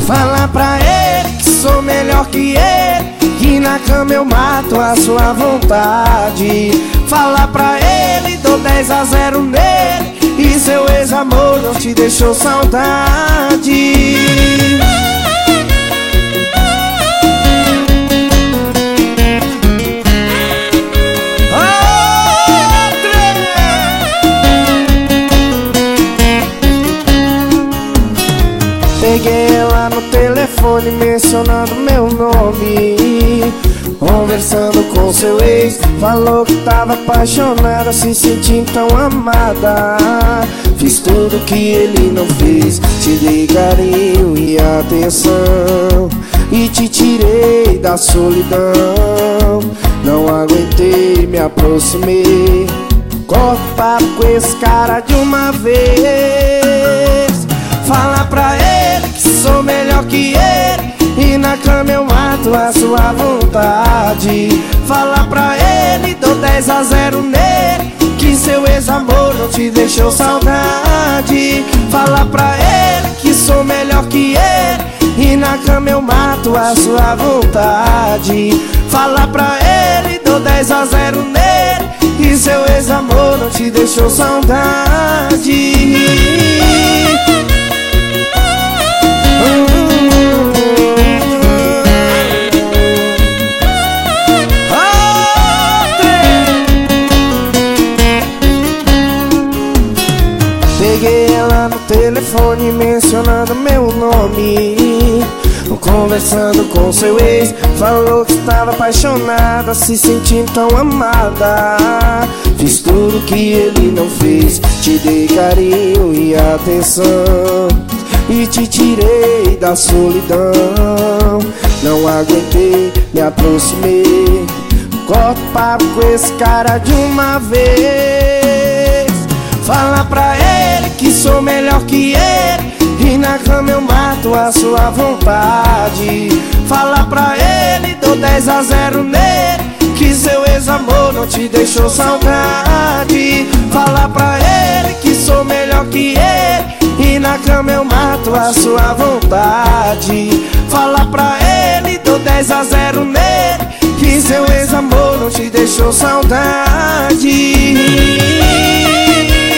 Fala pra ele que sou melhor que ele, que na cama eu mato a sua vontade. Fala pra ele, dou 10-0 nele, e seu ex-amor não te deixou saudade. Peguei ela no telefone mencionando meu nome, conversando com seu ex. Falou que tava apaixonada, se sentindo tão amada. Fiz tudo que ele não fez, te dei carinho e atenção, e te tirei da solidão. Não aguentei, me aproximei. Corta o papo com esse cara de uma vez. Fala pra ele que sou melhor que ele, e na cama eu mato a sua vontade. Fala pra ele, dou 10-0 nele, que seu ex-amor não te deixou saudade. Fala pra ele que sou melhor que ele, e na cama eu mato a sua vontade. Fala pra ele, dou 10-0 nele, e seu ex-amor não te deixou saudade. Peguei ela no telefone mencionando meu nome, conversando com seu ex. Falou que estava apaixonada, se sentindo tão amada. Fiz tudo que ele não fez, te dei carinho e atenção, e te tirei da solidão. Não aguentei, me aproximei. Corta o papo com esse cara de uma vez. Fala pra ele que sou melhor que ele, e na cama eu mato a sua vontade. Fala pra ele, dou 10-0 nele, que seu ex-amor não te deixou saudade. Fala pra ele que sou melhor que ele, e na cama eu mato a sua vontade. Fala pra ele, dou 10-0 nele, que seu ex-amor não te deixou saudade.